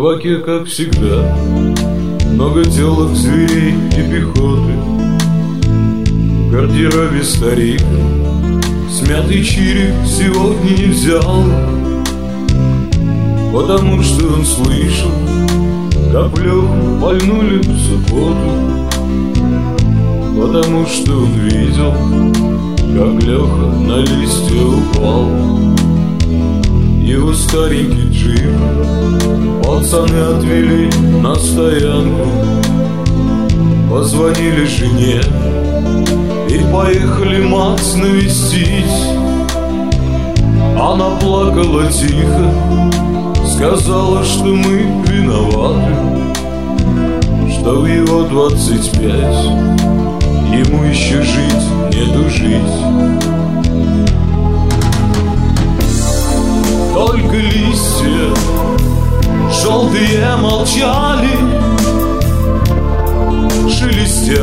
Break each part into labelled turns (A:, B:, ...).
A: кабаке, как всегда, много телок, зверей и пехоты. В гардеробе старик смятый чирик сегодня не взял, потому что он слышал, как в Леху пальнули в субботу. Потому что он видел, как Леха на листья упал. Его старенький джип пацаны отвели на стоянку, позвонили жене и поехали мать навестить. Она плакала тихо, сказала, что мы виноваты, что в его 25 ему еще жить, нету жить. Только листья желтые молчали, шелестя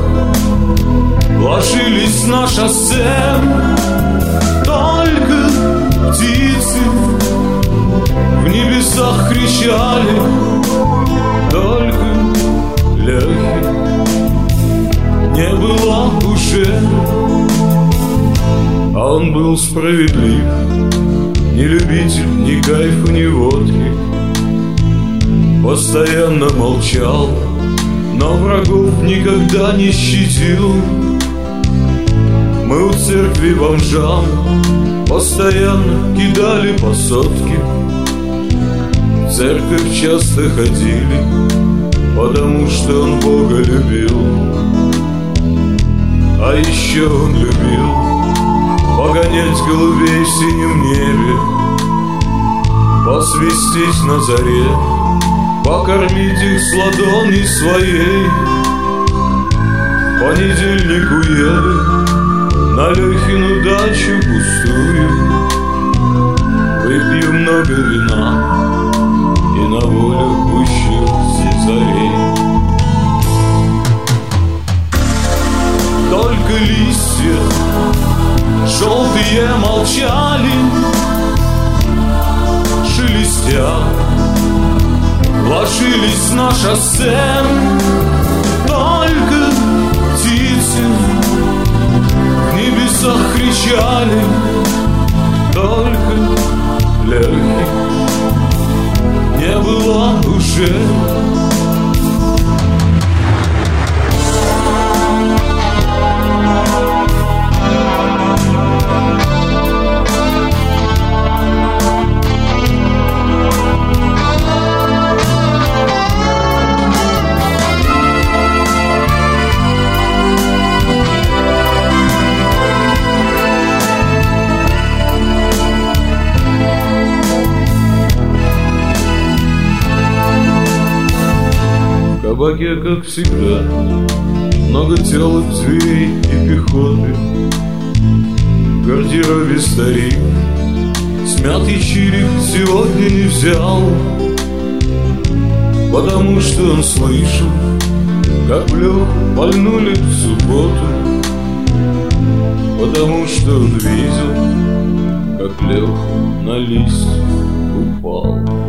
A: ложились на шоссе. Только птицы в небесах кричали, только Лехи не было уже. А он был справедлив, не любитель ни кайфа, ни водки. Постоянно молчал, но врагов никогда не щадил. Мы у церкви бомжам постоянно кидали по сотке. В церковь часто ходили, потому что он Бога любил. А еще он любил погонять голубей в синем небе, посвистеть на заре, покормить их с ладони своей. В понедельник уеду на Лехину дачу пустую, выпью много вина и на волю пущу сизарей. Только листья желтые молчали, шелестя ложились на шоссе. Только птицы в небесах кричали, только Лехи не было уже. В кабаке, как всегда, много телок, зверей и пехоты. В гардеробе старик смятый чирик сегодня не взял, потому что он слышал, как в Леху пальнули в субботу. Потому что он видел, как Леха на листья упал.